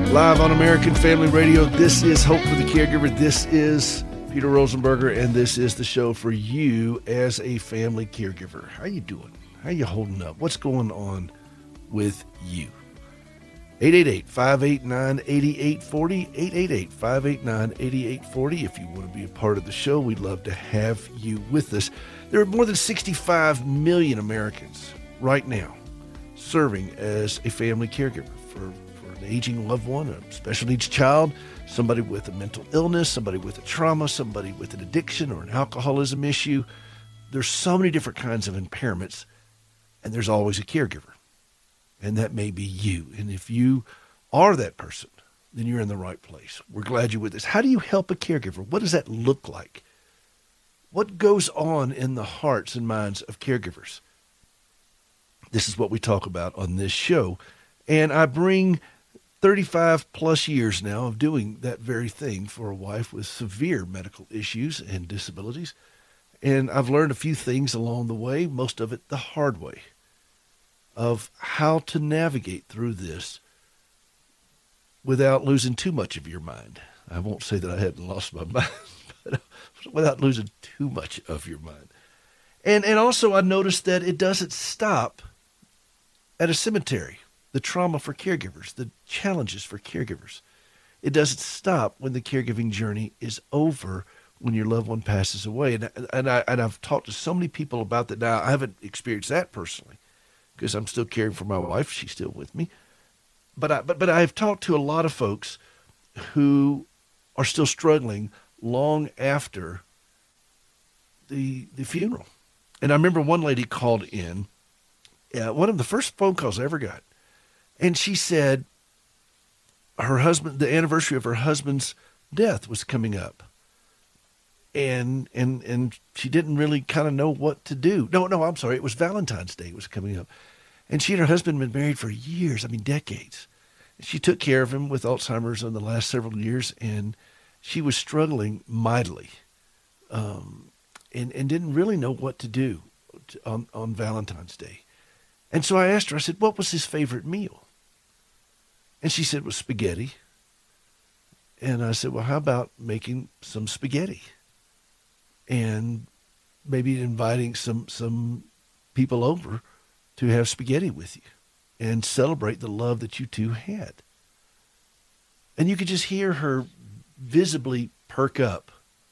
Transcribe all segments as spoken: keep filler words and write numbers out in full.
Live on American Family Radio, this is Hope for the Caregiver. This is Peter Rosenberger, and this is the show for you as a family caregiver. How you doing? How you holding up? What's going on with you? eight eight eight, five eight nine, eight eight four zero, eight eight eight, five eight nine, eight eight four zero. If you want to be a part of the show, we'd love to have you with us. There are more than sixty-five million Americans right now serving as a family caregiver for an aging loved one, a special needs child, somebody with a mental illness, somebody with a trauma, somebody with an addiction or an alcoholism issue. There's so many different kinds of impairments, and there's always a caregiver, and that may be you. And if you are that person, then you're in the right place. We're glad you're with us. How do you help a caregiver? What does that look like? What goes on in the hearts and minds of caregivers? This is what we talk about on this show, and I bring thirty-five plus years now of doing that very thing for a wife with severe medical issues and disabilities. And I've learned a few things along the way, most of it the hard way, of how to navigate through this without losing too much of your mind. I won't say that I hadn't lost my mind, but without losing too much of your mind. And, and also I noticed that it doesn't stop at a cemetery. The trauma for caregivers, the challenges for caregivers. It doesn't stop when the caregiving journey is over, when your loved one passes away. And, and, I, and I've talked to so many people about that now. I haven't experienced that personally because I'm still caring for my wife. She's still with me. But, I, but, but I've talked to a lot of folks who are still struggling long after the, the funeral. And I remember one lady called in, uh, one of the first phone calls I ever got. And she said her husband, the anniversary of her husband's death was coming up. And and and she didn't really kind of know what to do. No, no, I'm sorry. It was Valentine's Day was coming up. And she and her husband had been married for years, I mean, decades. She took care of him with Alzheimer's in the last several years, and she was struggling mightily um, and, and didn't really know what to do on, on Valentine's Day. And so I asked her, I said, what was his favorite meal? And she said it was spaghetti. And I said, well, how about making some spaghetti? And maybe inviting some some people over to have spaghetti with you and celebrate the love that you two had. And you could just hear her visibly perk up.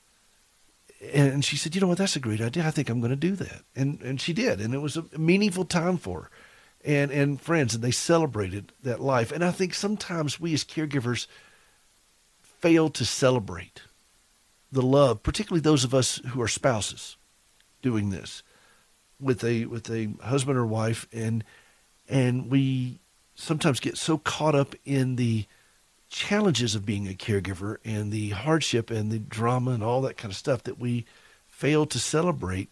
And she said, you know what, that's a great idea. I think I'm going to do that. And and she did. And it was a meaningful time for her and, and friends, and they celebrated that life. And I think sometimes we as caregivers fail to celebrate the love, particularly those of us who are spouses doing this with a with a husband or wife. And and we sometimes get so caught up in the challenges of being a caregiver and the hardship and the drama and all that kind of stuff that we fail to celebrate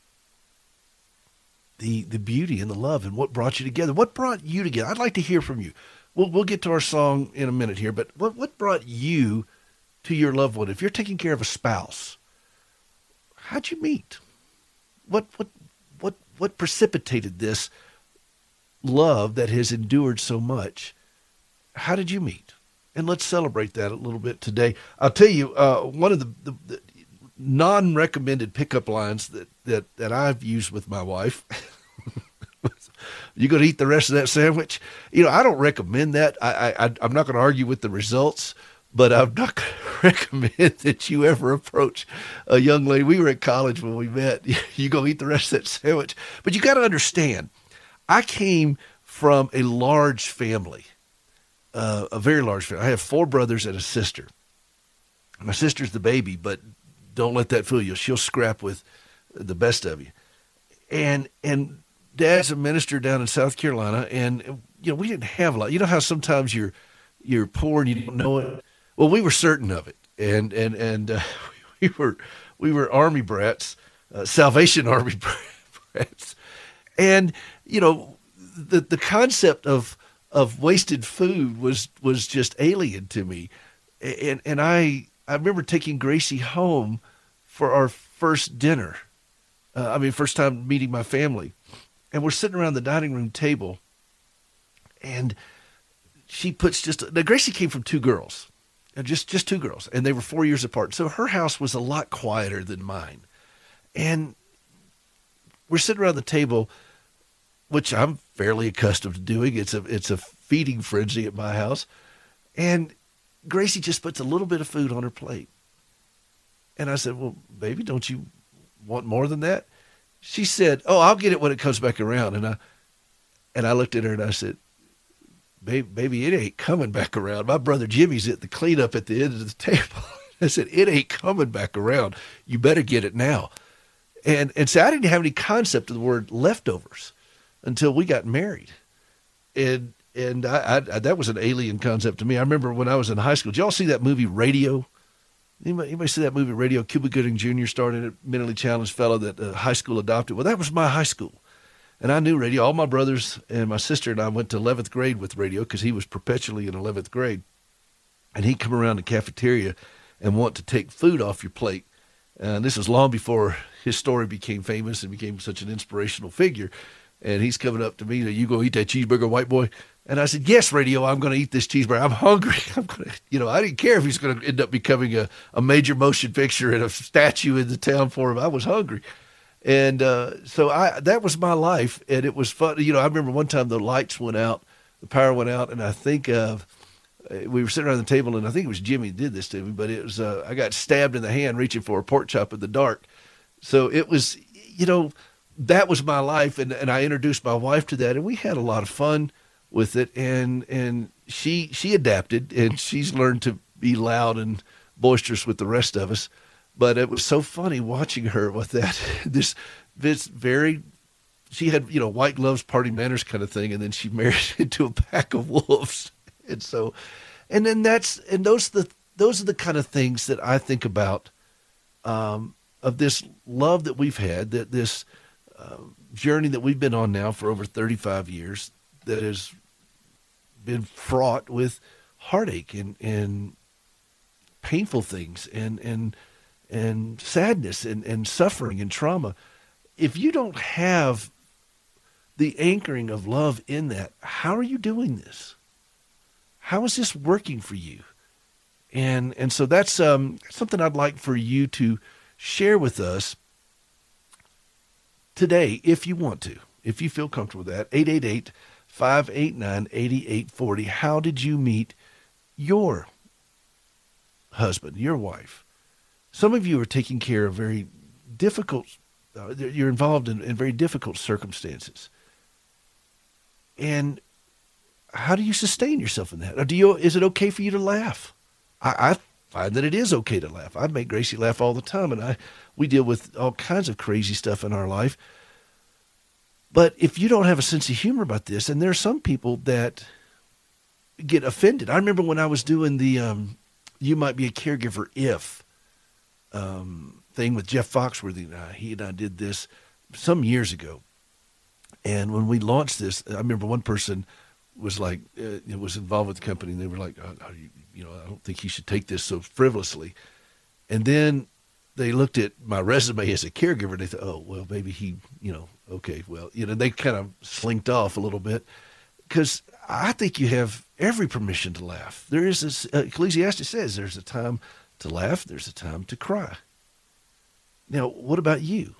the the beauty and the love and what brought you together. What brought you together? I'd like to hear from you. We'll we'll get to our song in a minute here, but what what brought you to your loved one? If you're taking care of a spouse, how'd you meet? What what what what precipitated this love that has endured so much? How did you meet? And let's celebrate that a little bit today. I'll tell you, uh, one of the, the, the non-recommended pickup lines that, that, that I've used with my wife, you going to eat the rest of that sandwich? You know, I don't recommend that. I, I, I'm not going to argue with the results, but I'm not going to recommend that you ever approach a young lady. We were at college when we met. You going to eat the rest of that sandwich? But you got to understand, I came from a large family. Uh, a very large family. I have four brothers and a sister. My sister's the baby, but don't let that fool you. She'll scrap with the best of you. And and Dad's a minister down in South Carolina, and you know we didn't have a lot. You know how sometimes you're you're poor and you don't know it. Well, we were certain of it, and and and uh, we were we were Army brats, uh, Salvation Army brats, and you know the the concept of of wasted food was, was just alien to me. And, and I, I remember taking Gracie home for our first dinner. Uh, I mean, first time meeting my family, and we're sitting around the dining room table, and she puts just, now Gracie came from two girls, just, just two girls, and they were four years apart. So her house was a lot quieter than mine. And we're sitting around the table, which I'm fairly accustomed to doing. It's a, it's a feeding frenzy at my house. And Gracie just puts a little bit of food on her plate. And I said, well, baby, don't you want more than that? She said, oh, I'll get it when it comes back around. And I, and I looked at her and I said, baby, baby, it ain't coming back around. My brother Jimmy's at the cleanup at the end of the table. I said, it ain't coming back around. You better get it now. And, and so I didn't have any concept of the word leftovers until we got married. And, and I, I, that was an alien concept to me. I remember when I was in high school, did y'all see that movie Radio? Anybody, anybody see that movie Radio? Cuba Gooding Junior starred in it, mentally challenged fellow that uh, high school adopted. Well, that was my high school. And I knew Radio. All my brothers and my sister and I went to eleventh grade with Radio because he was perpetually in eleventh grade. And he'd come around the cafeteria and want to take food off your plate. And this was long before his story became famous and became such an inspirational figure. And he's coming up to me, you go eat that cheeseburger, white boy? And I said, yes, Radio, I'm going to eat this cheeseburger. I'm hungry. I'm going to, you know, I didn't care if he's going to end up becoming a, a major motion picture and a statue in the town for him. I was hungry. And uh, so I that was my life. And it was fun. You know, I remember one time the lights went out, the power went out, and I think uh, we were sitting around the table, and I think it was Jimmy who did this to me, but it was uh, I got stabbed in the hand reaching for a pork chop in the dark. So it was, you know, that was my life, and, and I introduced my wife to that, and we had a lot of fun with it, and and she she adapted, and she's learned to be loud and boisterous with the rest of us. But it was so funny watching her with that, this this very, she had, you know, white gloves, party manners kind of thing, and then she married into a pack of wolves, and so, and then that's, and those the those are the kind of things that I think about, um, of this love that we've had, that this uh, journey that we've been on now for over thirty-five years, that has been fraught with heartache and, and painful things and, and, and sadness and, and suffering and trauma. If you don't have the anchoring of love in that, how are you doing this? How is this working for you? And, and so that's um, something I'd like for you to share with us today, if you want to, if you feel comfortable with that. Eight eight eight, five eight nine, eight eight four zero. How did you meet your husband, your wife? Some of you are taking care of very difficult, uh, you're involved in, in very difficult circumstances. And how do you sustain yourself in that? Or do you, is it okay for you to laugh? I, I find that it is okay to laugh. I make Gracie laugh all the time, and I we deal with all kinds of crazy stuff in our life. But if you don't have a sense of humor about this, and there are some people that get offended. I remember when I was doing the um, You Might Be a Caregiver If um, thing with Jeff Foxworthy and I. He and I did this some years ago. And when we launched this, I remember one person was like, uh, was involved with the company, and they were like, oh, you, you know, I don't think he should take this so frivolously. And then they looked at my resume as a caregiver, and they thought, oh, well, maybe he, you know, okay, well, you know, they kind of slinked off a little bit, because I think you have every permission to laugh. There is this, uh, Ecclesiastes says there's a time to laugh, there's a time to cry. Now, what about you?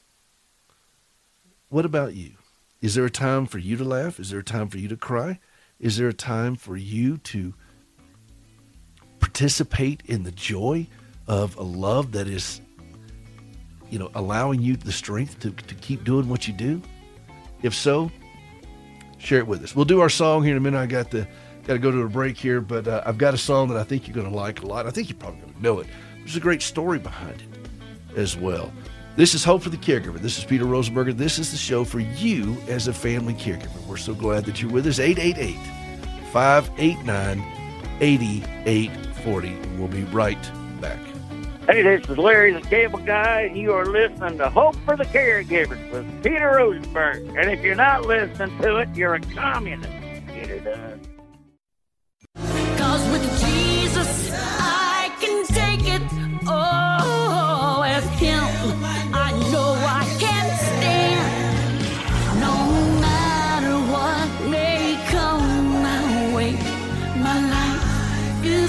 What about you? Is there a time for you to laugh? Is there a time for you to cry? Is there a time for you to participate in the joy of a love that is, you know, allowing you the strength to, to keep doing what you do? If so, share it with us. We'll do our song here in a minute. I got the got to go to a break here, but uh, I've got a song that I think you're going to like a lot. I think you're probably going to know it. There's a great story behind it as well. This is Hope for the Caregiver. This is Peter Rosenberger. This is the show for you as a family caregiver. We're so glad that you're with us. eight eight eight, five eight nine, eight eight four zero. We'll be right back. Hey, this is Larry the Cable Guy, and you are listening to Hope for the Caregivers with Peter Rosenberg. And if you're not listening to it, you're a communist. Get it done. 'Cause with Jesus, I can take it. Oh, with Him, I know I can stand. No matter what may come my way,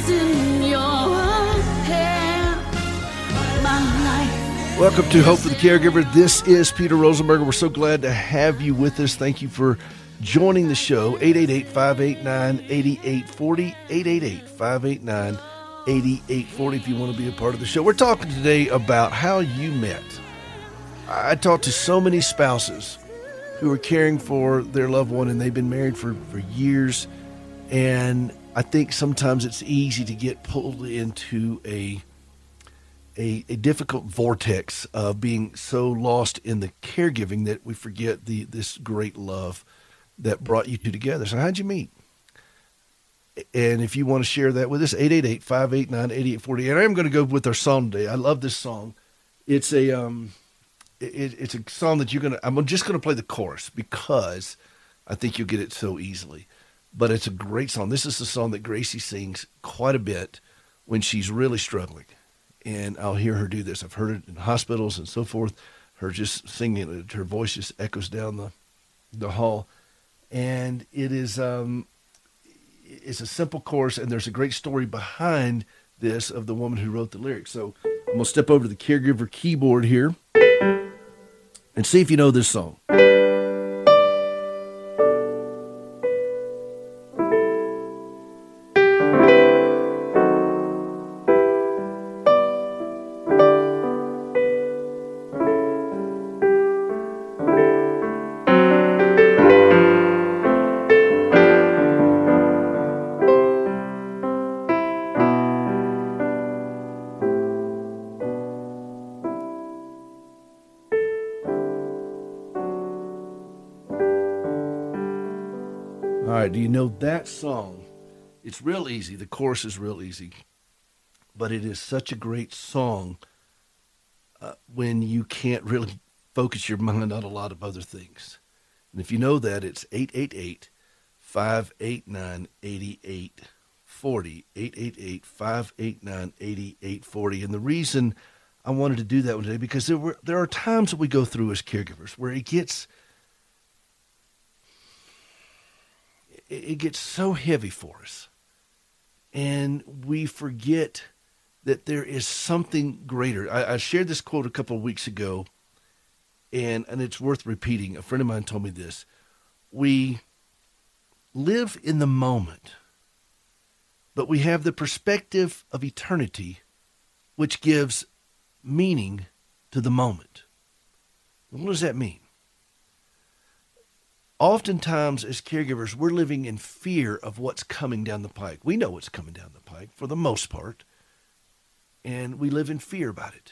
is in your hand. My life. Welcome to Hope for the Caregiver. This is Peter Rosenberger. We're so glad to have you with us. Thank you for joining the show. eight eight eight, five eight nine, eight eight four zero, eight eight eight, five eight nine, eight eight four zero if you want to be a part of the show. We're talking today about how you met. I talked to so many spouses who are caring for their loved one, and they've been married for, for years. And I think sometimes it's easy to get pulled into a, a a difficult vortex of being so lost in the caregiving that we forget the this great love that brought you two together. So how'd you meet? And if you want to share that with us, eight eight eight, five eight nine, eight eight four zero. And I am going to go with our song today. I love this song. It's a um, it, it's a song that you're going to, I'm just going to play the chorus because I think you'll get it so easily. But it's a great song. This is the song that Gracie sings quite a bit when she's really struggling. And I'll hear her do this. I've heard it in hospitals and so forth. Her just singing it. Her voice just echoes down the, the hall. And it is um, it's a simple chorus, and there's a great story behind this of the woman who wrote the lyrics. So I'm going to step over to the caregiver keyboard here and see if you know this song. All right, do you know that song? It's real easy. The chorus is real easy. But it is such a great song uh, when you can't really focus your mind on a lot of other things. And if you know that, it's eight eight eight, five eight nine, eight eight four zero, eight eight eight, five eight nine, eight eight four zero. And the reason I wanted to do that one today, because there were there are times that we go through as caregivers where it gets it gets so heavy for us, and we forget that there is something greater. I, I shared this quote a couple of weeks ago, and, and it's worth repeating. A friend of mine told me this. We live in the moment, but we have the perspective of eternity, which gives meaning to the moment. What does that mean? Oftentimes, as caregivers, we're living in fear of what's coming down the pike. We know what's coming down the pike for the most part, and we live in fear about it.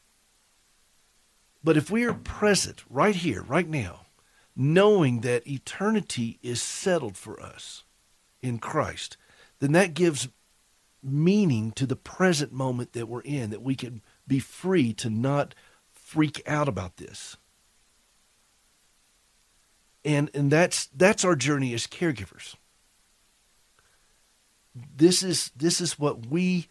But if we are present right here, right now, knowing that eternity is settled for us in Christ, then that gives meaning to the present moment that we're in, that we can be free to not freak out about this. And and that's that's our journey as caregivers. This is this is what we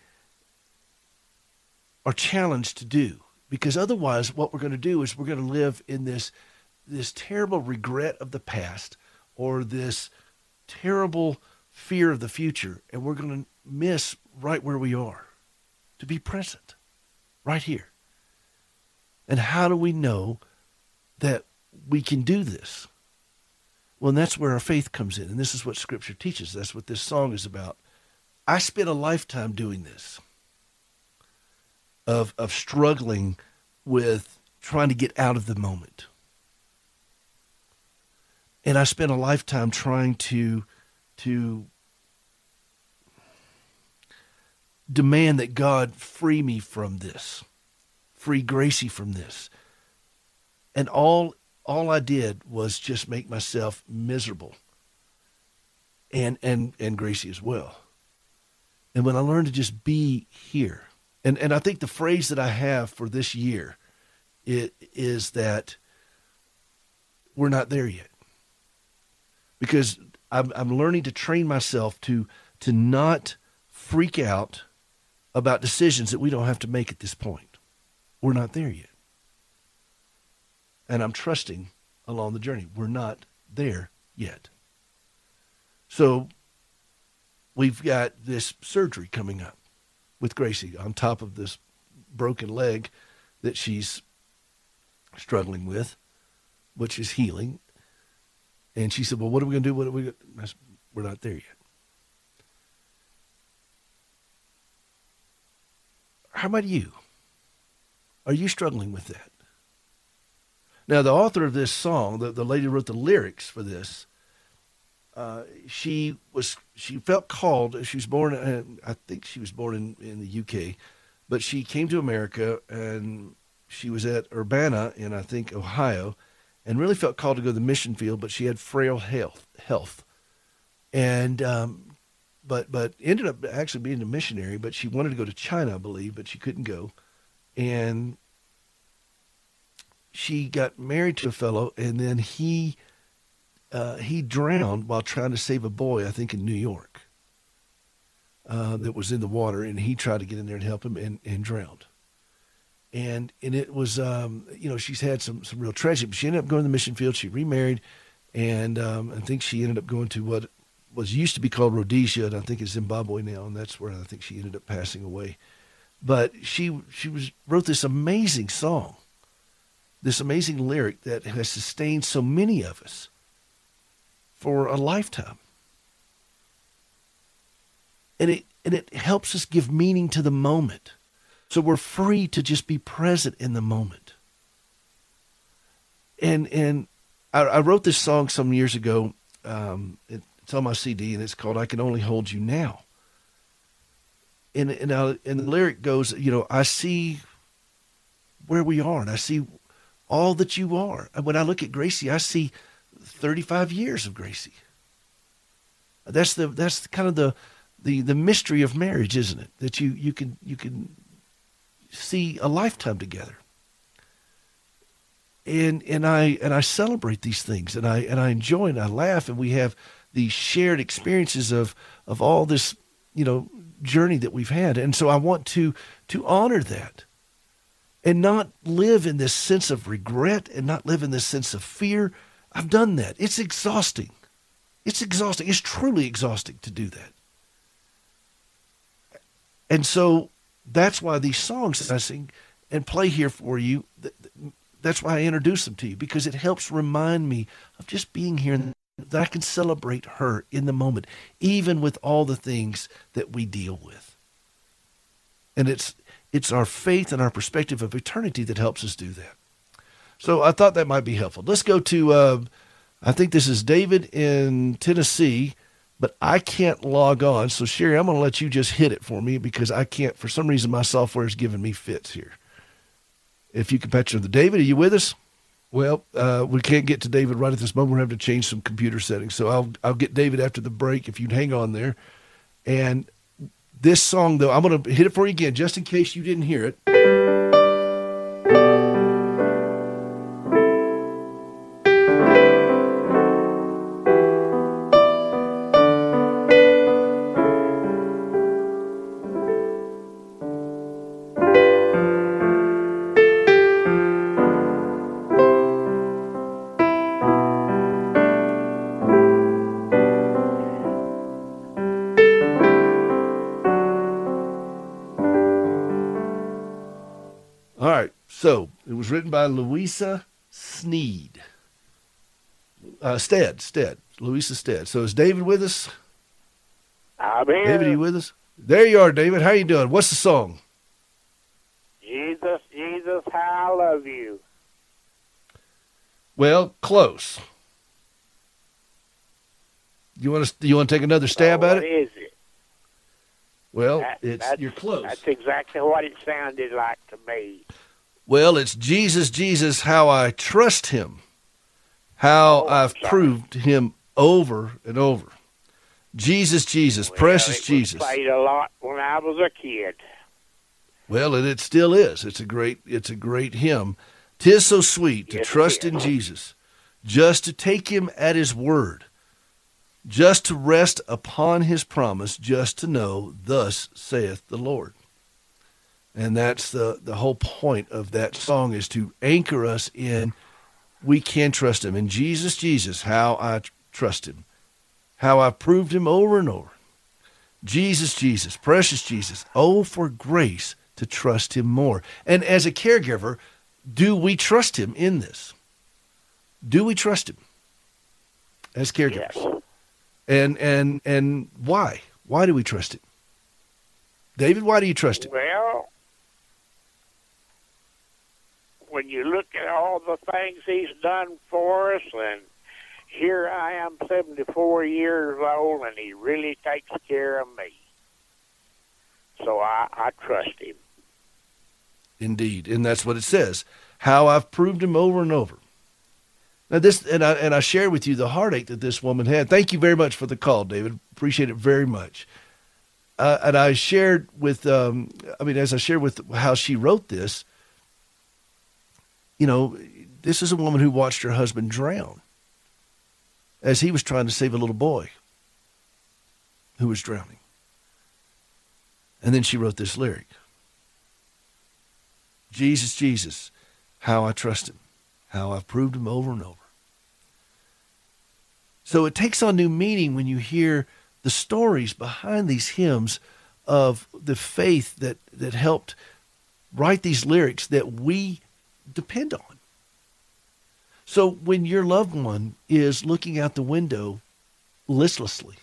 are challenged to do, because otherwise what we're going to do is we're going to live in this this terrible regret of the past, or this terrible fear of the future, and we're going to miss right where we are, to be present right here. And how do we know that we can do this? Well, and that's where our faith comes in, and this is what Scripture teaches. That's what this song is about. I spent a lifetime doing this, of of struggling with trying to get out of the moment. And I spent a lifetime trying to, to demand that God free me from this, free Gracie from this. And all all I did was just make myself miserable, and and and Gracie as well. And when I learned to just be here, and, and I think the phrase that I have for this year it is that we're not there yet. Because I'm, I'm learning to train myself to to not freak out about decisions that we don't have to make at this point. We're not there yet. And I'm trusting along the journey. We're not there yet. So we've got this surgery coming up with Gracie on top of this broken leg that she's struggling with, which is healing. And she said, well, what are we going to do? What are we gonna? I said, we're not there yet. How about you? Are you struggling with that? Now, the author of this song, the, the lady who wrote the lyrics for this, uh, she was she felt called. She was born, uh, I think she was born in, in the U K, but she came to America, and she was at Urbana in, I think, Ohio, and really felt called to go to the mission field, but she had frail health, health, and um, but but ended up actually being a missionary. But she wanted to go to China, I believe, but she couldn't go, and she got married to a fellow, and then he uh, he drowned while trying to save a boy, I think, in New York, uh, that was in the water, and he tried to get in there and help him, and, and drowned. And and it was, um, you know, she's had some, some real tragedy. But she ended up going to the mission field. She remarried, and um, I think she ended up going to what was used to be called Rhodesia, and I think it's Zimbabwe now, and that's where I think she ended up passing away. But she she was wrote this amazing song, this amazing lyric that has sustained so many of us for a lifetime. And it and it helps us give meaning to the moment. So we're free to just be present in the moment. And and I, I wrote this song some years ago. Um, it, it's on my C D, and it's called "I Can Only Hold You Now." And and, I, and the lyric goes, you know, I see where we are, and I see all that you are. And when I look at Gracie, I see thirty-five years of Gracie. That's the that's kind of the the the mystery of marriage, isn't it? That you you can you can see a lifetime together. And and I and I celebrate these things, and I and I enjoy and I laugh, and we have these shared experiences of of all this, you know, journey that we've had. And so I want to to honor that, and not live in this sense of regret, and not live in this sense of fear. I've done that. It's exhausting. It's exhausting. It's truly exhausting to do that. And so that's why these songs that I sing and play here for you, that's why I introduce them to you, because it helps remind me of just being here, and that I can celebrate her in the moment, even with all the things that we deal with. And it's it's our faith and our perspective of eternity that helps us do that. So I thought that might be helpful. Let's go to, uh, I think this is David in Tennessee, but I can't log on. So Sherry, I'm going to let you just hit it for me, because I can't, for some reason, my software is giving me fits here. If you can patch on the David, are you with us? Well, uh, we can't get to David right at this moment. We're having to change some computer settings. So I'll I'll get David after the break if you'd hang on there. And this song, though, I'm going to hit it for you again, just in case you didn't hear it. So it was written by Louisa Sneed. Uh, Stead, Stead, Louisa Stead. So is David with us? I'm here. David, are you with us? There you are, David. How you doing? What's the song? Jesus, Jesus, how I love you. Well, close. You want to? You want to take another stab oh, at what it? What is it? Well, that, it's you're close. That's exactly what it sounded like to me. Well, it's Jesus, Jesus, how I trust him, how oh, I've proved him over and over. Jesus, Jesus, well, precious it Jesus. Was played a lot when I was a kid. Well, and it still is. It's a great, it's a great hymn. 'Tis so sweet to yes, trust in Jesus, just to take him at his word, just to rest upon his promise, just to know, thus saith the Lord. And that's the, the whole point of that song, is to anchor us in, we can trust him. And Jesus, Jesus, how I tr- trust him, how I proved him over and over. Jesus, Jesus, precious Jesus. Oh, for grace to trust him more. And as a caregiver, do we trust him in this? Do we trust him as caregivers? Yes. And and and why? Why do we trust him? David, why do you trust him? Well, when you look at all the things he's done for us, and here I am seventy-four years old, and he really takes care of me. So I, I trust him. Indeed, and that's what it says. How I've proved him over and over. Now this, and I and I share with you the heartache that this woman had. Thank you very much for the call, David. Appreciate it very much. Uh, and I shared with, um, I mean, as I shared with how she wrote this, you know, this is a woman who watched her husband drown as he was trying to save a little boy who was drowning. And then she wrote this lyric. Jesus, Jesus, how I trust him, how I've proved him over and over. So it takes on new meaning when you hear the stories behind these hymns of the faith that, that helped write these lyrics that we depend on. So when your loved one is looking out the window listlessly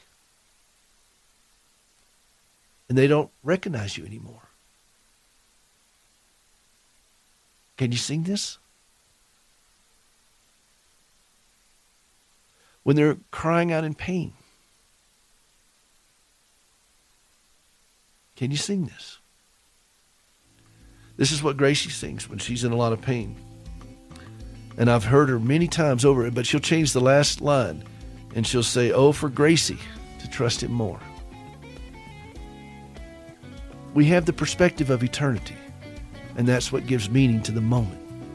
and they don't recognize you anymore, can you sing this? When they're crying out in pain, can you sing this? This is what Gracie sings when she's in a lot of pain. And I've heard her many times over it, but she'll change the last line and she'll say, oh, for Gracie to trust him more. We have the perspective of eternity, and that's what gives meaning to the moment.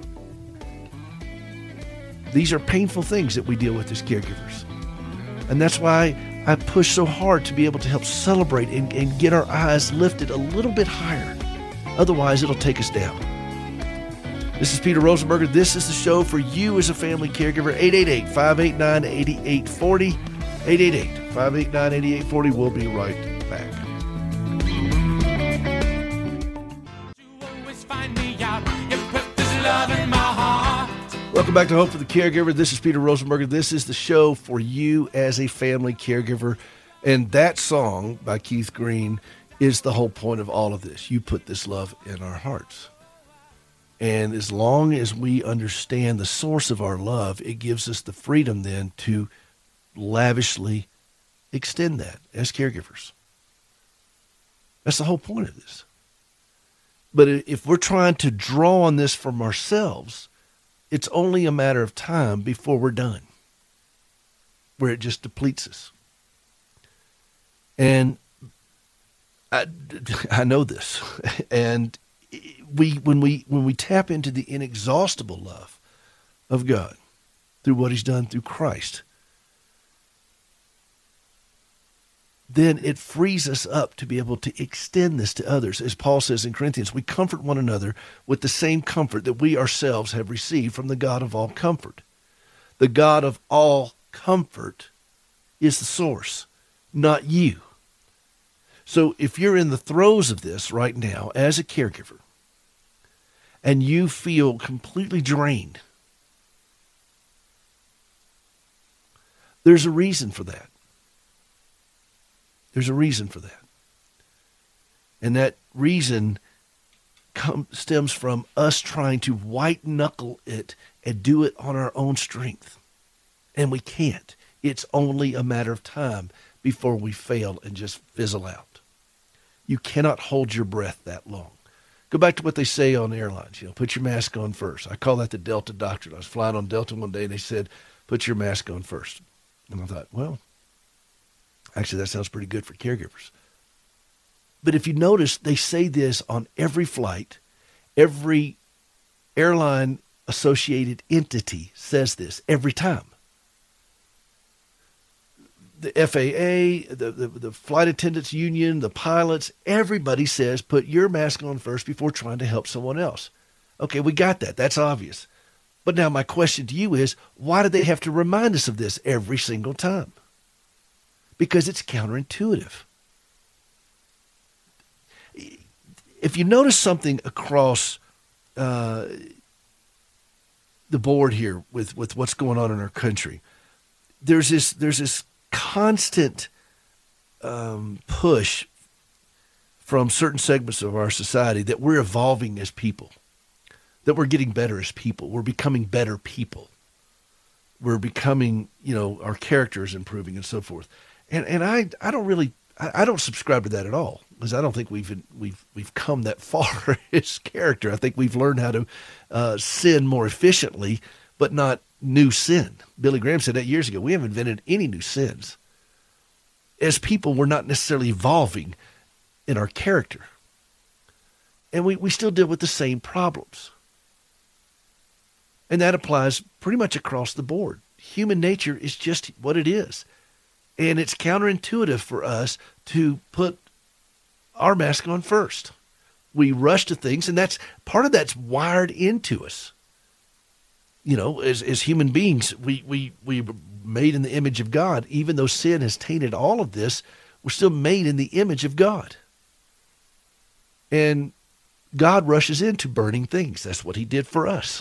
These are painful things that we deal with as caregivers. And that's why I push so hard to be able to help celebrate and, and get our eyes lifted a little bit higher. Otherwise, it'll take us down. This is Peter Rosenberger. This is the show for you as a family caregiver. eight eight eight, five eight nine, eight eight four zero. eight eight eight, five eight nine, eight eight four zero. We'll be right back. Welcome back to Hope for the Caregiver. This is Peter Rosenberger. This is the show for you as a family caregiver. And that song by Keith Green is the whole point of all of this. You put this love in our hearts. And as long as we understand the source of our love, it gives us the freedom then to lavishly extend that as caregivers. That's the whole point of this. But if we're trying to draw on this from ourselves, it's only a matter of time before we're done, where it just depletes us. And I, I know this. And we, when we, when we tap into the inexhaustible love of God through what he's done through Christ, then it frees us up to be able to extend this to others. As Paul says in Corinthians, we comfort one another with the same comfort that we ourselves have received from the God of all comfort. The God of all comfort is the source, not you. So if you're in the throes of this right now as a caregiver and you feel completely drained, there's a reason for that. There's a reason for that. And that reason come, stems from us trying to white knuckle it and do it on our own strength. And we can't. It's only a matter of time before we fail and just fizzle out. You cannot hold your breath that long. Go back to what they say on airlines. You know, put your mask on first. I call that the Delta doctrine. I was flying on Delta one day and they said, put your mask on first. And I thought, well, actually, that sounds pretty good for caregivers. But if you notice, they say this on every flight. Every airline-associated entity says this every time. The F A A, the, the, the flight attendants union, the pilots, everybody says put your mask on first before trying to help someone else. Okay, we got that. That's obvious. But now my question to you is, why do they have to remind us of this every single time? Because it's counterintuitive. if you notice something across uh, the board here with, with what's going on in our country, there's this there's this constant um, push from certain segments of our society that we're evolving as people, that we're getting better as people, we're becoming better people, we're becoming, you know, our character is improving and so forth. And and I I don't really I, I don't subscribe to that at all, because I don't think we've we've we've come that far as character. I think we've learned how to uh, sin more efficiently, but not new sin. Billy Graham said that years ago. We haven't invented any new sins. As people, we're not necessarily evolving in our character. And we, we still deal with the same problems. And that applies pretty much across the board. Human nature is just what it is. And it's counterintuitive for us to put our mask on first. We rush to things, and that's part of that's wired into us. You know, as as human beings, we we we were made in the image of God. Even though sin has tainted all of this, we're still made in the image of God. And God rushes into burning things. That's what he did for us.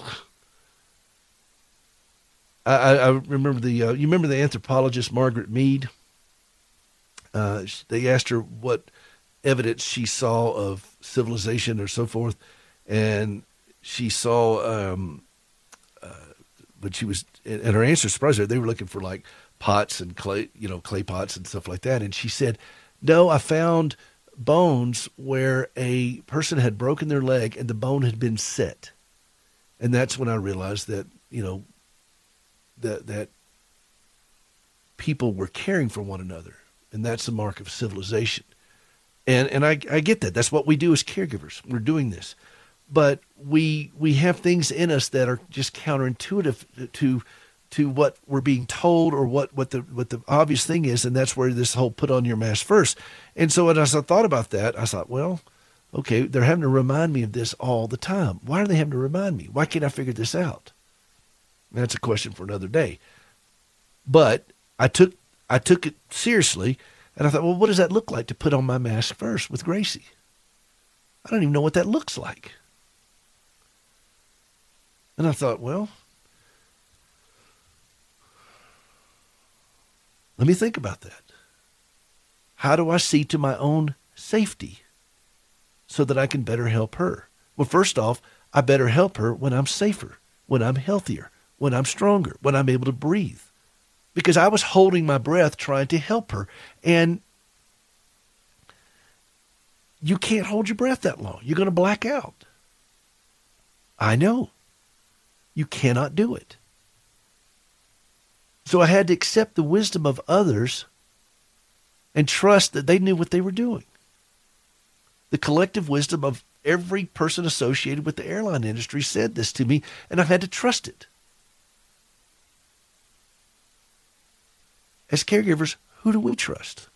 I, I remember the, uh, you remember the anthropologist Margaret Mead? Uh, they asked her what evidence she saw of civilization or so forth. And she saw, um, uh, but she was, and her answer surprised her. They were looking for like pots and clay, you know, clay pots and stuff like that. And she said, no, I found bones where a person had broken their leg and the bone had been set. And that's when I realized that, you know, that that people were caring for one another. And that's the mark of civilization. And and I, I get that. That's what we do as caregivers. We're doing this. But we we have things in us that are just counterintuitive to to what we're being told, or what, what the what the obvious thing is, and that's where this whole put on your mask first. And so as I thought about that, I thought, well, okay, they're having to remind me of this all the time. Why are they having to remind me? Why can't I figure this out? And that's a question for another day. But I took I took it seriously, and I thought, well, what does that look like to put on my mask first with Gracie? I don't even know what that looks like. And I thought, well, let me think about that. How do I see to my own safety so that I can better help her? Well, first off, I better help her when I'm safer, when I'm healthier, when I'm stronger, when I'm able to breathe. Because I was holding my breath trying to help her. And you can't hold your breath that long. You're going to black out. I know. You cannot do it. So I had to accept the wisdom of others and trust that they knew what they were doing. The collective wisdom of every person associated with the airline industry said this to me, and I had to trust it. As caregivers, who do we trust?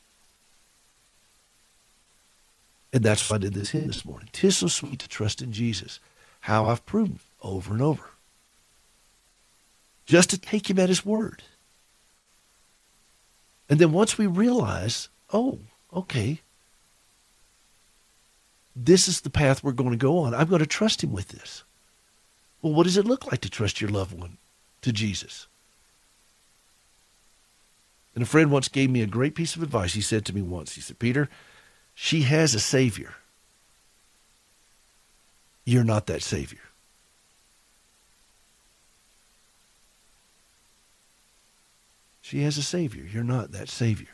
And that's why I did this hymn this morning. 'Tis so sweet to trust in Jesus, how I've proven over and over. Just to take him at his word. And then once we realize, oh, okay, this is the path we're going to go on. I'm going to trust him with this. Well, what does it look like to trust your loved one to Jesus? And a friend once gave me a great piece of advice. He said to me once, he said, Peter, she has a Savior. You're not that Savior. She has a Savior. You're not that Savior.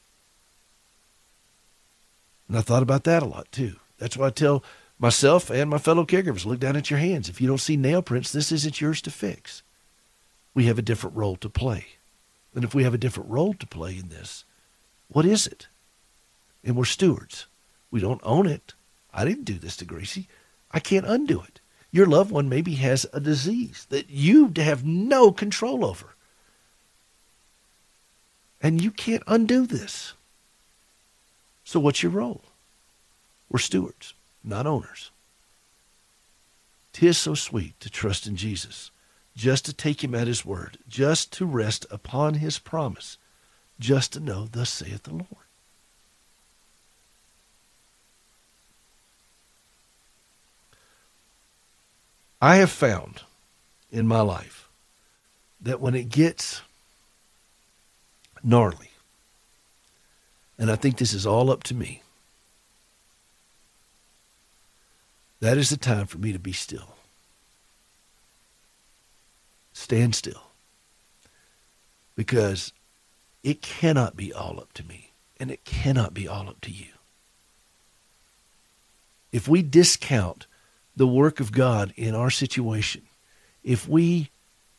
And I thought about that a lot too. That's why I tell myself and my fellow caregivers, look down at your hands. If you don't see nail prints, this isn't yours to fix. We have a different role to play. And if we have a different role to play in this, what is it? And we're stewards. We don't own it. I didn't do this to Gracie. I can't undo it. Your loved one maybe has a disease that you have no control over. And you can't undo this. So what's your role? We're stewards, not owners. 'Tis so sweet to trust in Jesus, just to take him at his word, just to rest upon his promise, just to know, thus saith the Lord. I have found in my life that when it gets gnarly, and I think this is all up to me, that is the time for me to be still. Stand still. Because it cannot be all up to me, and it cannot be all up to you. If we discount the work of God in our situation, if we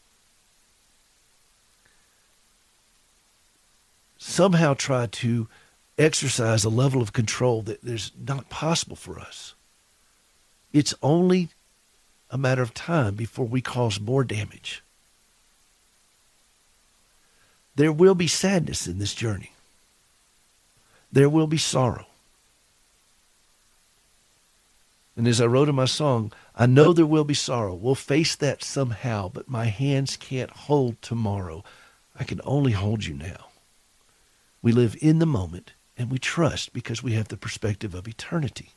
somehow try to exercise a level of control that is not possible for us, it's only a matter of time before we cause more damage. There will be sadness in this journey. There will be sorrow. And as I wrote in my song, I know there will be sorrow. We'll face that somehow, but my hands can't hold tomorrow. I can only hold you now. We live in the moment, and we trust because we have the perspective of eternity.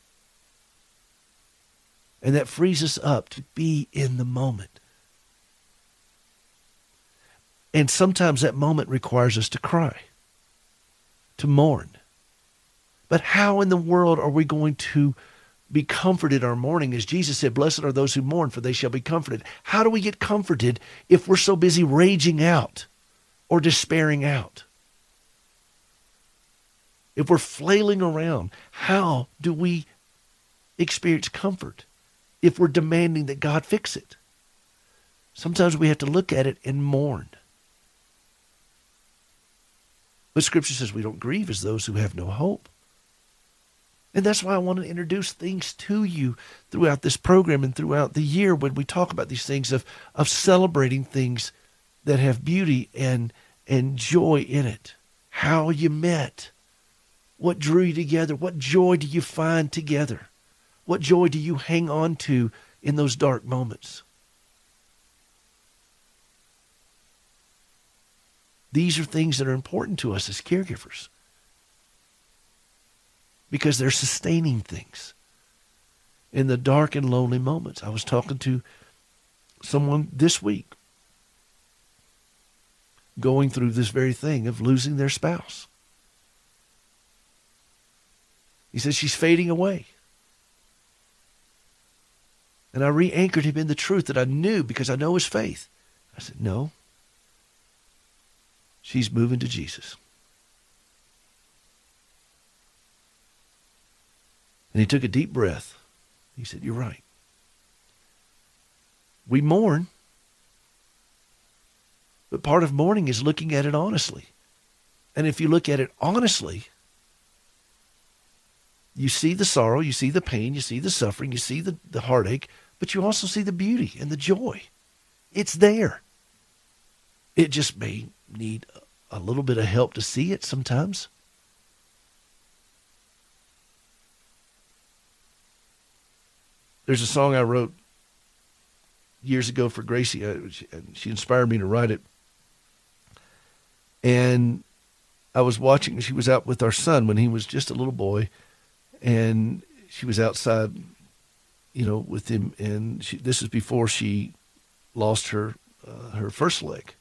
And that frees us up to be in the moment. And sometimes that moment requires us to cry, to mourn. But how in the world are we going to be comforted our mourning? As Jesus said, blessed are those who mourn, for they shall be comforted. How do we get comforted if we're so busy raging out or despairing out? If we're flailing around, how do we experience comfort if we're demanding that God fix it? Sometimes we have to look at it and mourn. But Scripture says we don't grieve as those who have no hope. And that's why I want to introduce things to you throughout this program and throughout the year when we talk about these things of, of celebrating things that have beauty and, and joy in it. How you met. What drew you together? What joy do you find together? What joy do you hang on to in those dark moments? These are things that are important to us as caregivers because they're sustaining things in the dark and lonely moments. I was talking to someone this week going through this very thing of losing their spouse. He said, she's fading away. And I re-anchored him in the truth that I knew because I know his faith. I said, no. She's moving to Jesus. And he took a deep breath. He said, you're right. We mourn. But part of mourning is looking at it honestly. And if you look at it honestly, you see the sorrow, you see the pain, you see the suffering, you see the, the heartache, but you also see the beauty and the joy. It's there. It just may need a little bit of help to see it sometimes. There's a song I wrote years ago for Gracie. Uh, she, she inspired me to write it. And I was watching, she was out with our son when he was just a little boy. And she was outside, you know, with him. And she, this is before she lost her uh, her first leg.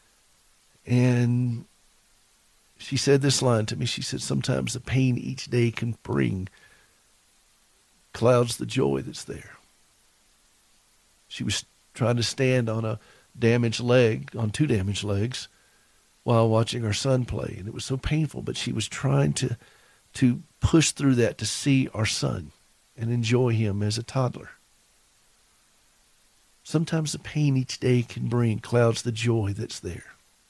And she said this line to me. She said, sometimes the pain each day can bring clouds the joy that's there. She was trying to stand on a damaged leg, on two damaged legs, while watching our son play. And it was so painful, but she was trying to, to push through that to see our son and enjoy him as a toddler. Sometimes the pain each day can bring clouds the joy that's there.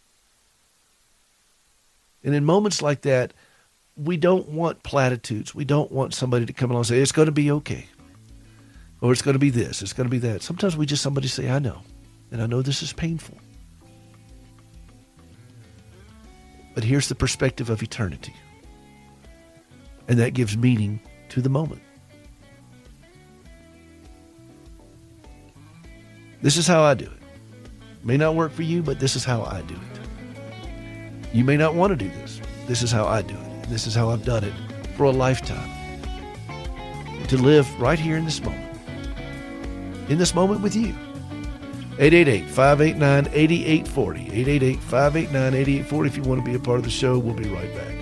And in moments like that, we don't want platitudes. We don't want somebody to come along and say, it's going to be okay. Or it's going to be this. It's going to be that. Sometimes we just somebody say, I know. And I know this is painful. But here's the perspective of eternity. And that gives meaning to the moment. This is how I do it. May not work for you, but this is how I do it. You may not want to do this. This is how I do it. This is how I've done it for a lifetime. To live right here in this moment in this moment with you. eight eight eight, five eight nine, eight eight four zero. eight eight eight, five eight nine, eight eight four zero if you want to be a part of the show. We'll be right back.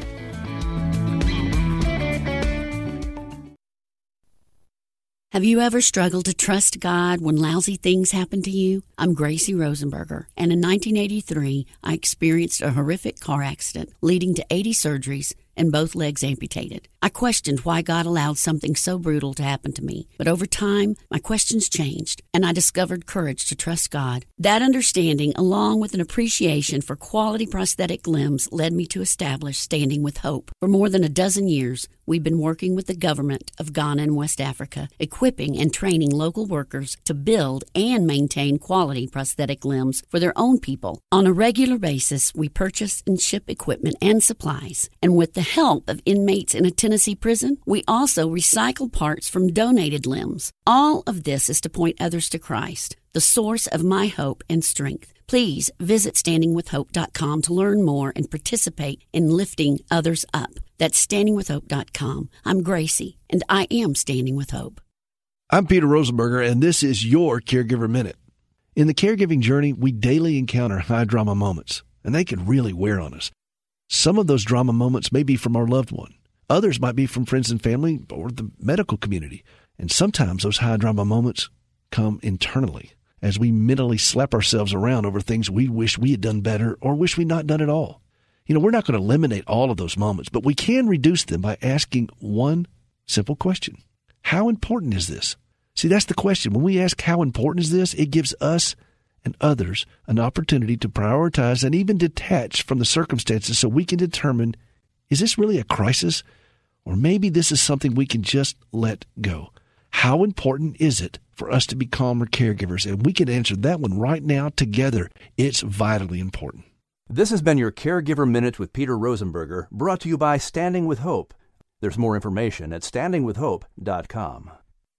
Have you ever struggled to trust God when lousy things happen to you? I'm Gracie Rosenberger, and in nineteen eighty-three, I experienced a horrific car accident leading to eighty surgeries and both legs amputated. I questioned why God allowed something so brutal to happen to me, but over time, my questions changed, and I discovered courage to trust God. That understanding, along with an appreciation for quality prosthetic limbs, led me to establish Standing with Hope. For more than a dozen years, we've been working with the government of Ghana and West Africa, equipping and training local workers to build and maintain quality prosthetic limbs for their own people. On a regular basis, we purchase and ship equipment and supplies, and with the help of inmates in a Tennessee prison, we also recycle parts from donated limbs. All of this is to point others to Christ, the source of my hope and strength. Please visit standing with hope dot com to learn more and participate in lifting others up. That's standing with hope dot com. I'm Gracie, and I am Standing with Hope. I'm Peter Rosenberger, and this is your Caregiver Minute. In the caregiving journey, we daily encounter high-drama moments, and they can really wear on us. Some of those drama moments may be from our loved one. Others might be from friends and family or the medical community. And sometimes those high-drama moments come internally as we mentally slap ourselves around over things we wish we had done better or wish we'd not done at all. You know, we're not going to eliminate all of those moments, but we can reduce them by asking one simple question. How important is this? See, that's the question. When we ask how important is this, it gives us and others an opportunity to prioritize and even detach from the circumstances so we can determine, is this really a crisis? Or maybe this is something we can just let go. How important is it for us to be calmer caregivers? And we can answer that one right now together. It's vitally important. This has been your Caregiver Minute with Peter Rosenberger, brought to you by Standing with Hope. There's more information at standing with hope dot com.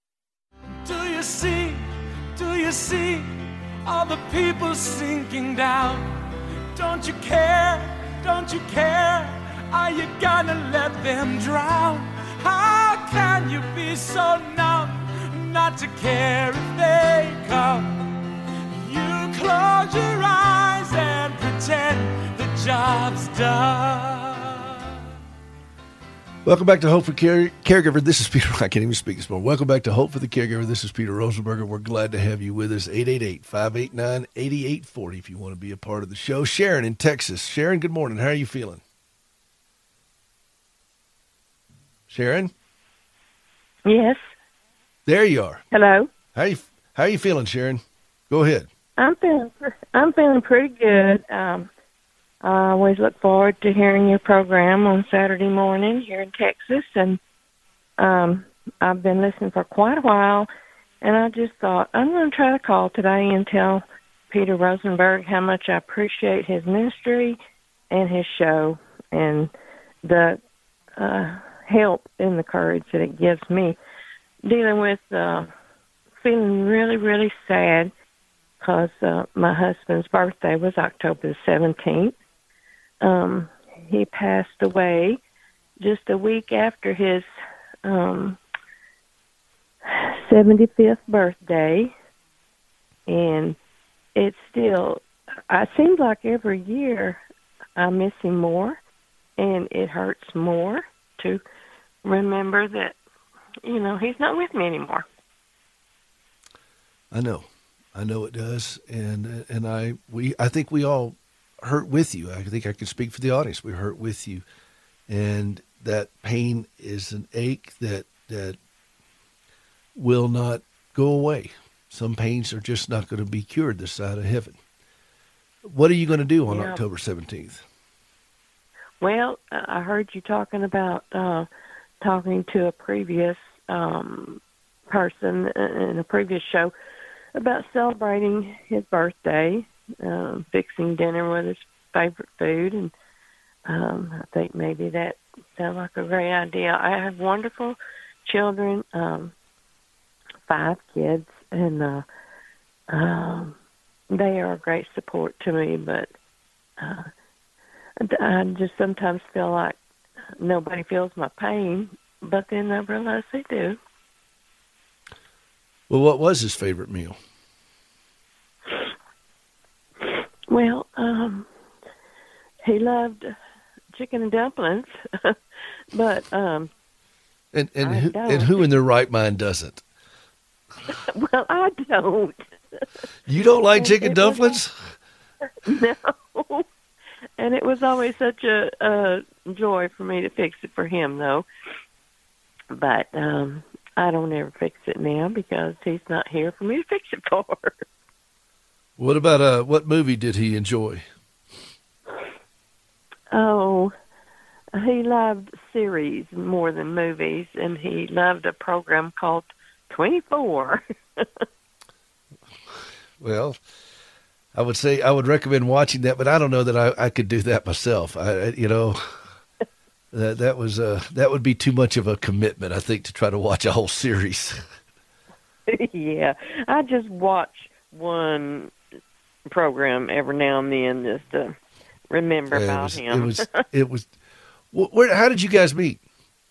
Do you see, do you see all the people sinking down? Don't you care, don't you care? Are you gonna let them drown? How can you be so numb not to care if they come? You close your eyes and pretend the job's done. Welcome back to Hope for Care- Caregiver. This is Peter. I can't even speak this morning. Welcome back to Hope for the Caregiver. This is Peter Rosenberger. We're glad to have you with us. eight eight eight, five eight nine, eight eight four zero if you want to be a part of the show. Sharon in Texas. Sharon, good morning. How are you feeling? Sharon? Yes. There you are. Hello. How you How are you feeling, Sharon? Go ahead. I'm feeling I'm feeling pretty good. Um, I always look forward to hearing your program on Saturday morning here in Texas, and um, I've been listening for quite a while, and I just thought I'm going to try to call today and tell Peter Rosenberg how much I appreciate his ministry and his show and the uh, help and the courage that it gives me dealing with uh, feeling really, really sad because uh, my husband's birthday was October the seventeenth. Um, he passed away just a week after his um, seventy-fifth birthday, and it's still, it seems like every year I miss him more, and it hurts more to remember that, you know, he's not with me anymore. I know. I know it does, and and I we I think we all hurt with you. I think I can speak for the audience. We hurt with you, and that pain is an ache that that will not go away. Some pains are just not going to be cured this side of heaven. What are you going to do on yeah. October seventeenth? Well, I heard you talking about uh, talking to a previous um, person in a previous show about celebrating his birthday, um, fixing dinner with his favorite food, and um, I think maybe that sounds like a great idea. I have wonderful children, um, five kids, and uh, um, they are a great support to me, but uh, I just sometimes feel like nobody feels my pain, but then I realize they do. Well, what was his favorite meal? Well, um, he loved chicken and dumplings, but um, and and I who, don't. and who in their right mind doesn't? Well, I don't. You don't like And chicken it dumplings? was- No. And it was always such a, a joy for me to fix it for him, though. But um, I don't ever fix it now because he's not here for me to fix it for. What about uh? What movie did he enjoy? Oh, he loved series more than movies, and he loved a program called twenty-four. Well, I would say I would recommend watching that, but I don't know that I, I could do that myself. I, I you know, that that was uh that would be too much of a commitment, I think, to try to watch a whole series. Yeah, I just watch one program every now and then just to remember Yeah, about it was, him. It was. It was. wh- Where? How did you guys meet?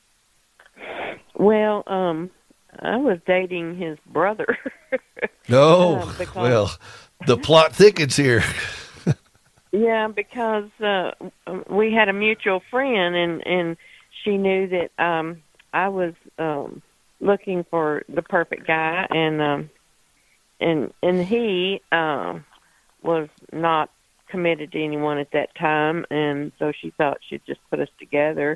Well, um, I was dating his brother. No. Uh, because- well, the plot thickens here. Yeah, because uh, we had a mutual friend, and, and she knew that um, I was um, looking for the perfect guy, and um, and and he uh, was not committed to anyone at that time, and so she thought she'd just put us together.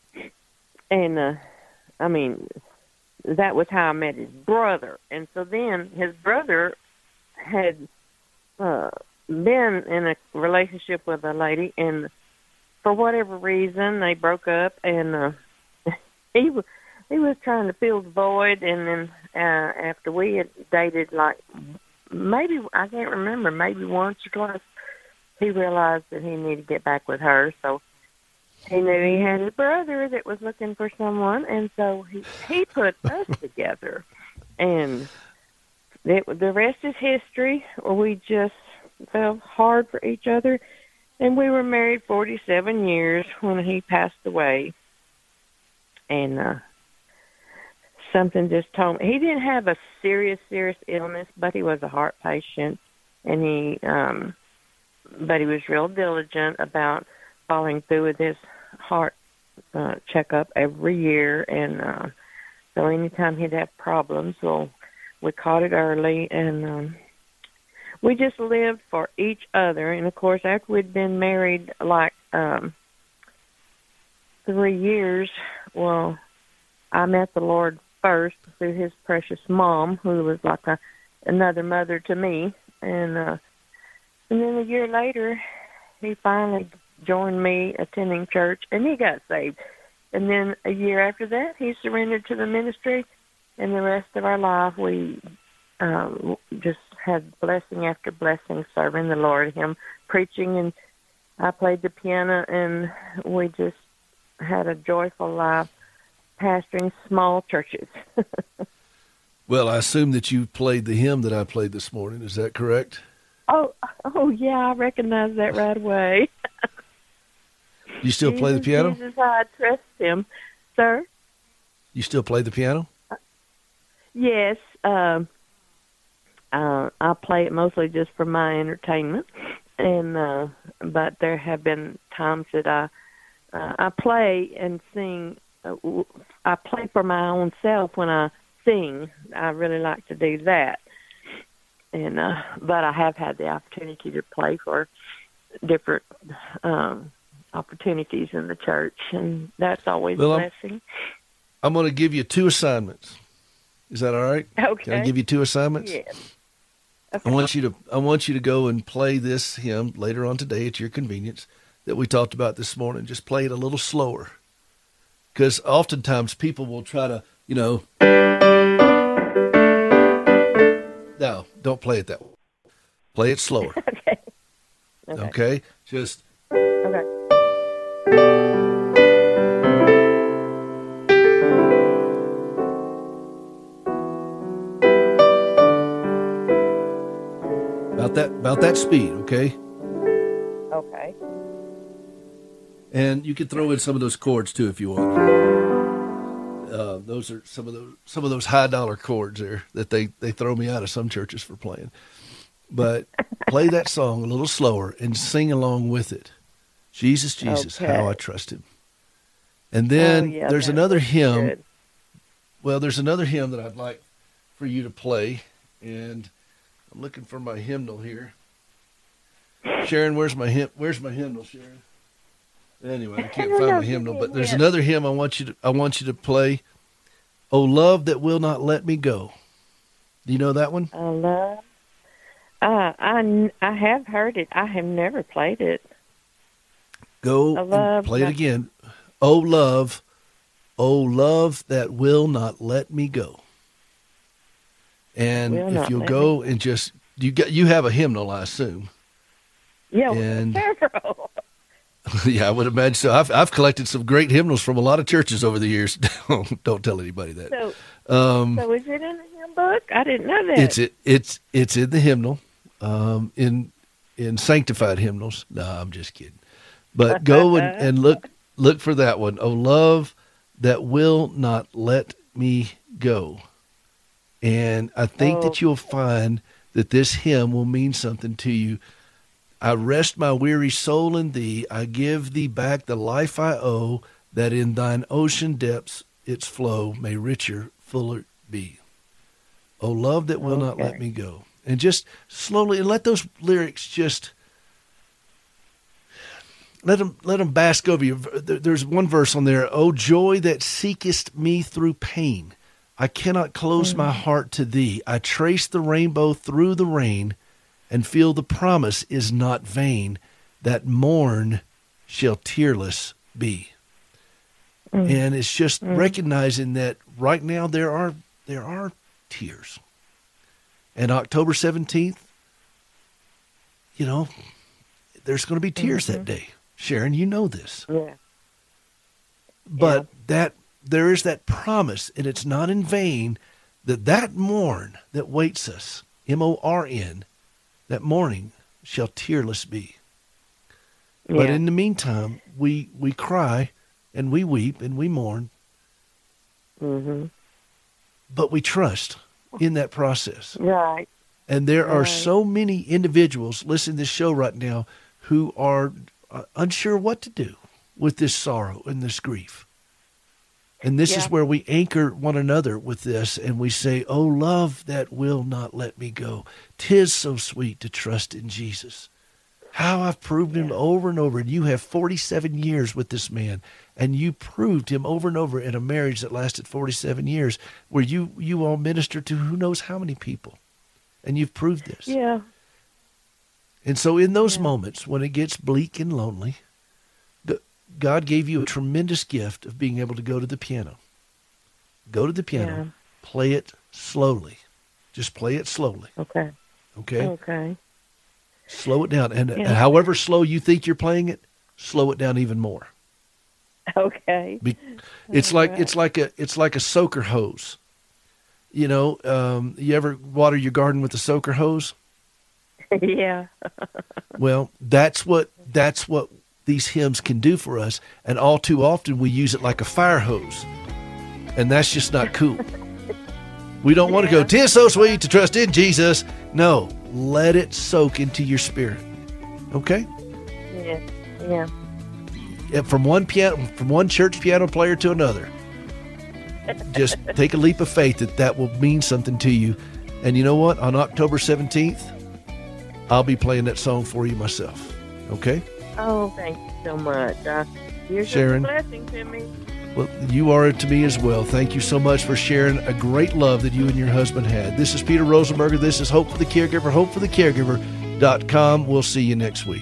And uh, I mean, that was how I met his brother, and so then his brother had. Uh, been in a relationship with a lady, and for whatever reason they broke up, and uh, he was he was trying to fill the void, and then uh, after we had dated, like maybe I can't remember, maybe once or twice, he realized that he needed to get back with her, so he knew he had a brother that was looking for someone, and so he he put us together, and it, the rest is history. We just fell hard for each other, and we were married forty-seven years when he passed away. And uh, something just told me he didn't have a serious, serious illness, but he was a heart patient, and he, um, but he was real diligent about following through with his heart uh, checkup every year, and uh, so anytime he'd have problems, well, we caught it early, and um, we just lived for each other. And, of course, after we'd been married like um, three years, well, I met the Lord first through his precious mom, who was like a, another mother to me. And, uh, and then a year later, he finally joined me attending church, and he got saved. And then a year after that, he surrendered to the ministry, and the rest of our life we um, just had blessing after blessing serving the Lord, him preaching, and I played the piano, and we just had a joyful life pastoring small churches. Well, I assume that you played the hymn that I played this morning. Is that correct? Oh, oh yeah, I recognize that right away. You still play the Jesus, piano? Jesus, I trust him. Sir? You still play the piano? Yes. Um, uh, I play it mostly just for my entertainment, and uh, but there have been times that I uh, I play and sing. Uh, I play for my own self when I sing. I really like to do that, and uh, but I have had the opportunity to play for different um, opportunities in the church, and that's always Well, a I'm- blessing. I'm going to give you two assignments. Is that all right? Okay. Can I give you two assignments? Yes. I want you to I want you to go and play this hymn later on today at your convenience that we talked about this morning. Just play it a little slower, because oftentimes people will try to, you know. No, don't play it that way. Play it slower. Okay. Okay. Okay. Just. Okay. About that, about that speed, okay? Okay. And you can throw in some of those chords too if you want. Uh, those are some of those some of those high dollar chords there that they, they throw me out of some churches for playing. But play that song a little slower and sing along with it. Jesus, Jesus, Okay. how I trust him. And then Oh, yeah, there's that another was hymn. good. Well, there's another hymn that I'd like for you to play, and I'm looking for my hymnal here. Sharon, where's my hymn? Where's my hymnal, Sharon? Anyway, I can't I don't find know my if hymnal, you but can there's yet. another hymn I want you to I want you to play. Oh, love that will not let me go. Do you know that one? I love. Uh, I I have heard it. I have never played it. Go I and love play it that. again. Oh, love, oh, love that will not let me go. And Will if not you'll let go and just you got you have a hymnal, I assume. Yeah, And- several. Yeah, I would imagine so. I've I've collected some great hymnals from a lot of churches over the years. don't, don't tell anybody that. So, Um, so is it in the hymn book? I didn't know that. it's it it's it's in the hymnal, um, in in sanctified hymnals. No, I'm just kidding. But go and, and look look for that one. Oh, love that will not let me go. And I think Oh. that you'll find that this hymn will mean something to you. I rest my weary soul in thee. I give thee back the life I owe, that in thine ocean depths its flow may richer, fuller be. Oh, love that will not let Okay. me go. And just slowly, and let those lyrics just, let them, let them bask over you. There- There's one verse on there. Oh, joy that seekest me through pain. I cannot close my heart to thee. I trace the rainbow through the rain, and feel the promise is not vain, that morn shall tearless be. And it's just recognizing that right now there are there are tears. And October seventeenth, you know, there's going to be tears that day. Sharon, you know this. Yeah. But that there is that promise, and it's not in vain, that that morn that waits us, M O R N, that morning shall tearless be. But Yeah. in the meantime, we we cry and we weep and we mourn, Mhm. but we trust in that process. Right. And there are Right. so many individuals listening to this show right now who are uh, unsure what to do with this sorrow and this grief. And this is Yeah. where we anchor one another with this, and we say, oh, love that will not let me go. 'Tis so sweet to trust in Jesus. How I've proved him over and over. And you have forty-seven years with this man, and you proved him over and over in a marriage that lasted forty-seven years, where you, you all ministered to who knows how many people. And you've proved this. Yeah. And so in those moments when it gets bleak and lonely, the, God gave you a tremendous gift of being able to go to the piano. Go to the piano, Yeah. play it slowly. Just play it slowly, Okay. okay? Okay. Slow it down. And, Yeah. and however slow you think you're playing it, slow it down even more. Okay. Be, it's like it's like a it's like a soaker hose. You know, um, you ever water your garden with a soaker hose? Yeah. Well, that's what that's what these hymns can do for us, and all too often we use it like a fire hose, and that's just not cool. We don't want to go, 'tis so sweet to trust in Jesus. No, let it soak into your spirit. Okay? Yeah. Yeah. And from one piano, from one church piano player to another, just take a leap of faith that that will mean something to you. And you know what? On October seventeenth, I'll be playing that song for you myself. Okay? Oh, thank you so much. Uh, you're just Sharon. a blessing to me. Well, you are to me as well. Thank you so much for sharing a great love that you and your husband had. This is Peter Rosenberger. This is Hope for the Caregiver, hope for the caregiver dot com. We'll see you next week.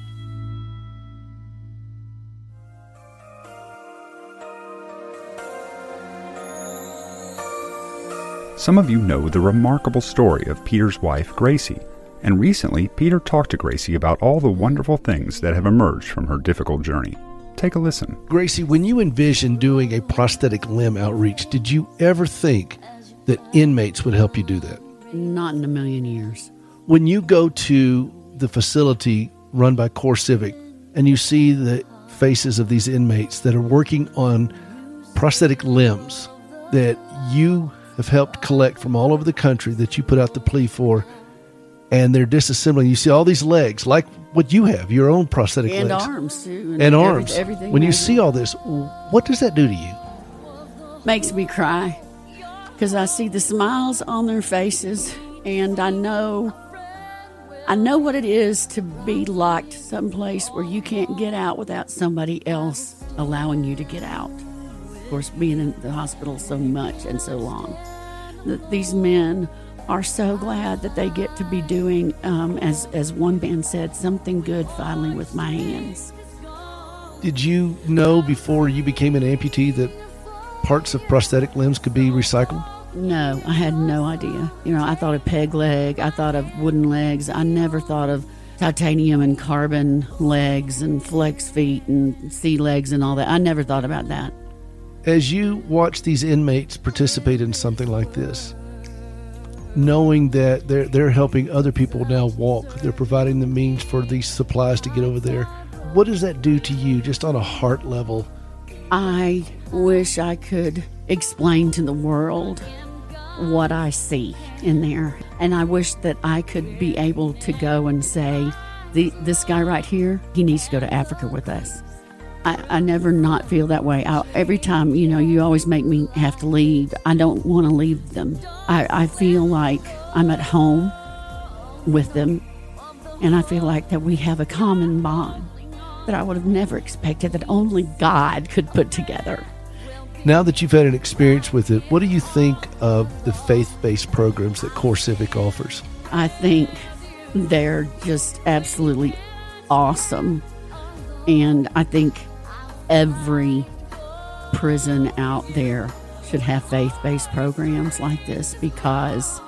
Some of you know the remarkable story of Peter's wife, Gracie, and recently Peter talked to Gracie about all the wonderful things that have emerged from her difficult journey. Take a listen. Gracie, when you envisioned doing a prosthetic limb outreach, did you ever think that inmates would help you do that? Not in a million years. When you go to the facility run by Core Civic and you see the faces of these inmates that are working on prosthetic limbs that you have helped collect from all over the country that you put out the plea for, and they're disassembling. You see all these legs, like what you have, your own prosthetic and legs. arms, too. And, and every, arms. Everything. When you has see it. all this, what does that do to you? Makes me cry because I see the smiles on their faces, and I know I know what it is to be locked someplace where you can't get out without somebody else allowing you to get out. Of course, being in the hospital so much and so long. That these men are so glad that they get to be doing, um, as, as one man said, something good finally with my hands. Did you know before you became an amputee that parts of prosthetic limbs could be recycled? No, I had no idea. You know, I thought of peg leg, I thought of wooden legs. I never thought of titanium and carbon legs and flex feet and sea legs and all that. I never thought about that. As you watch these inmates participate in something like this, knowing that they're they're helping other people now walk, they're providing the means for these supplies to get over there, what does that do to you just on a heart level? I wish I could explain to the world what I see in there. And I wish that I could be able to go and say, the, this guy right here, he needs to go to Africa with us. I, I never not feel that way. I, every time, you know, you always make me have to leave. I don't want to leave them. I, I feel like I'm at home with them, and I feel like that we have a common bond that I would have never expected, that only God could put together. Now that you've had an experience with it, what do you think of the faith-based programs that CoreCivic offers? I think they're just absolutely awesome. And I think every prison out there should have faith-based programs like this, because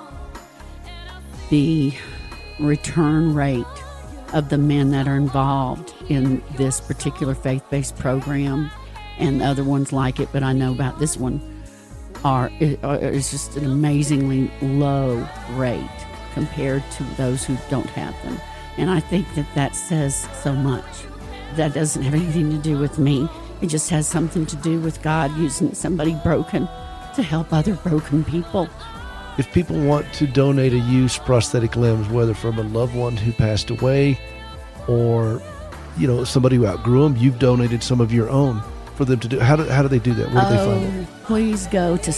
the return rate of the men that are involved in this particular faith-based program and the other ones like it, but I know about this one, are is just an amazingly low rate compared to those who don't have them. And I think that that says so much. That doesn't have anything to do with me. It just has something to do with God using somebody broken to help other broken people. If people want to donate a used prosthetic limbs, whether from a loved one who passed away or, you know, somebody who outgrew them, you've donated some of your own for them to do. How do, how do they do that? Where do oh, they find it? Please go to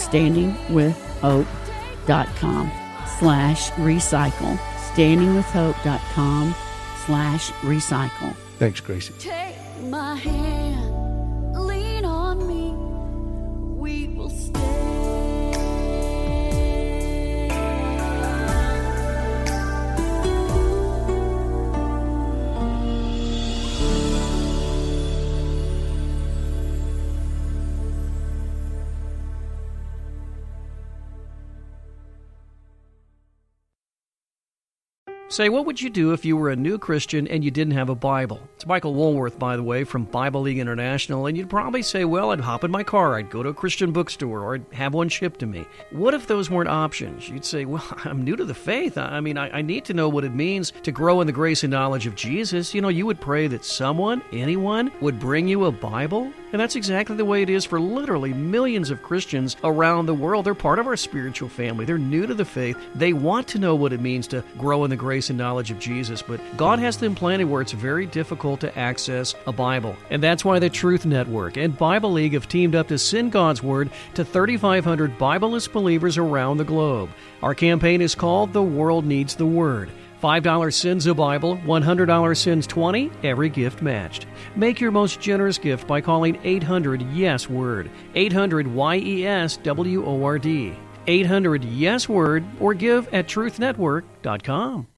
standingwithhope.com slash recycle. standingwithhope.com slash recycle. Thanks, Gracie. Take my hand, lean on me, we will stay. Say, what would you do if you were a new Christian and you didn't have a Bible? It's Michael Woolworth, by the way, from Bible League International, and you'd probably say, well, I'd hop in my car, I'd go to a Christian bookstore, or I'd have one shipped to me. What if those weren't options? You'd say, well, I'm new to the faith. I mean, I, I need to know what it means to grow in the grace and knowledge of Jesus. You know, you would pray that someone, anyone, would bring you a Bible. And that's exactly the way it is for literally millions of Christians around the world. They're part of our spiritual family. They're new to the faith. They want to know what it means to grow in the grace and knowledge of Jesus. But God has them planted where it's very difficult to access a Bible. And that's why the Truth Network and Bible League have teamed up to send God's Word to thirty-five hundred Bibleless believers around the globe. Our campaign is called The World Needs the Word. five dollars sends a Bible, one hundred dollars sends twenty, every gift matched. Make your most generous gift by calling eight hundred YES WORD, eight hundred Y E S W O R D, eight hundred YES WORD, or give at truth network dot com.